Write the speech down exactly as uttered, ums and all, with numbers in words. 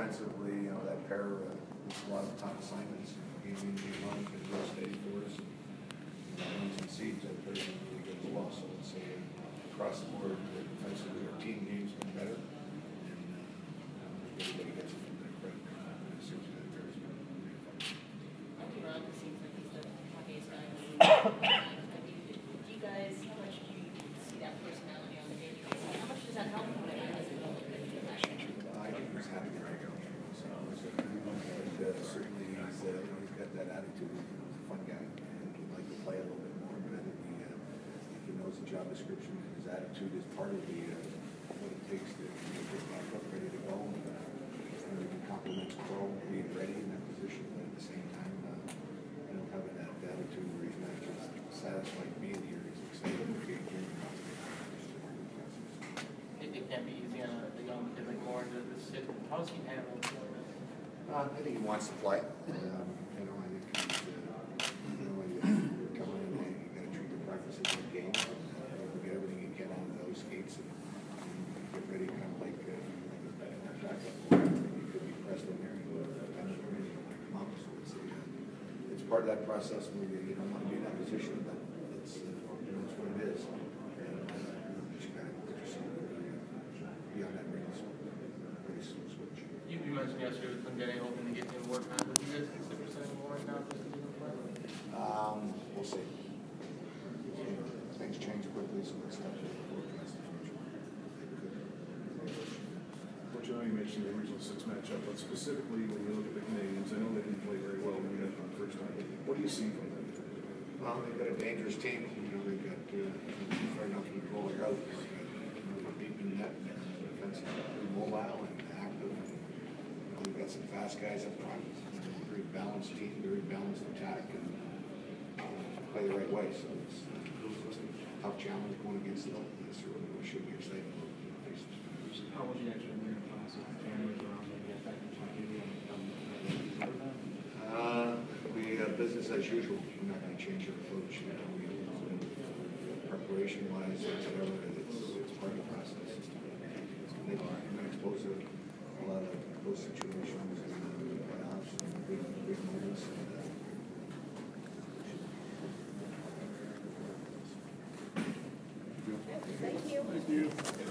defensively, you know, that pair, uh, with a lot of top assignments, game in, game out, been real steady for us. And, you know, runs and seeds, that player's been really good as well. So let's say uh, across the board, uh, defensively, our team game's been better. And uh, everybody gets a little bit of credit. Uh, seriously, that pair's been really fun. Andy Ron seems like he's the happiest guy in the league. I mean, do you guys, how much do you see that personality on the game? How much does that help when it has a little bit of action? I think he's happy right now. So, and, uh, certainly he's, uh, you know, he's got that attitude. He's a fun guy, and he'd like to play a little bit more. But I think he, uh, I think he knows the job description, and his attitude is part of the uh, what it takes to get this back up, ready to go. And, uh, and he compliments Crow being ready in that position, but at the same time, uh, you know, having that attitude where he's not just satisfied being here, he's excited to be here. It, it can be easy on a, a young kid like Lauren to, to sit. How does he handle it? Uh, I think he wants to play. Um, you know, I think he's, uh, you know, you're coming in and you got to treat the practices like games. And, uh, get everything you can out of those skates and, and get ready, kind of like, uh, like a backup. You could be pressed in there. You kind of ready to come up. So it's, uh, it's part of that process where you, you don't want to be in that position, but it's, uh, you know, it's what it is. And uh, you got to put yourself be on that pretty, pretty slow switch. You, you mentioned yesterday with Glenn hoping to get him more time. Would you guys consider sending Lauren down just to do the play? Um, we'll see. Things change quickly, so it's tough to forecast the future. Coach, I know you mentioned the original six matchup, but specifically when you look at the Canadians, I know they didn't play very well when you got them the first time. What do you see from them? Well, they've got a dangerous team. You know, they've got uh, fair enough to roll it out. You know, they're deep in net, defensively mobile and active. And, you know, they've got some fast guys up front. You know, very balanced team, very balanced attack, and uh, play the right way. So it's, it's a tough challenge going against them. Yes, we should be excited about the faces. How would you actually win your class if cameras around maybe affecting T V and Uh, we uh, business as usual. We're not going to change our approach. You know, we, uh, preparation wise, whatever, it's, it's part of the process. They're going to expose a, a lot of those situations and uh, playoffs and big, big moments. And, uh, Thank you. Thank you.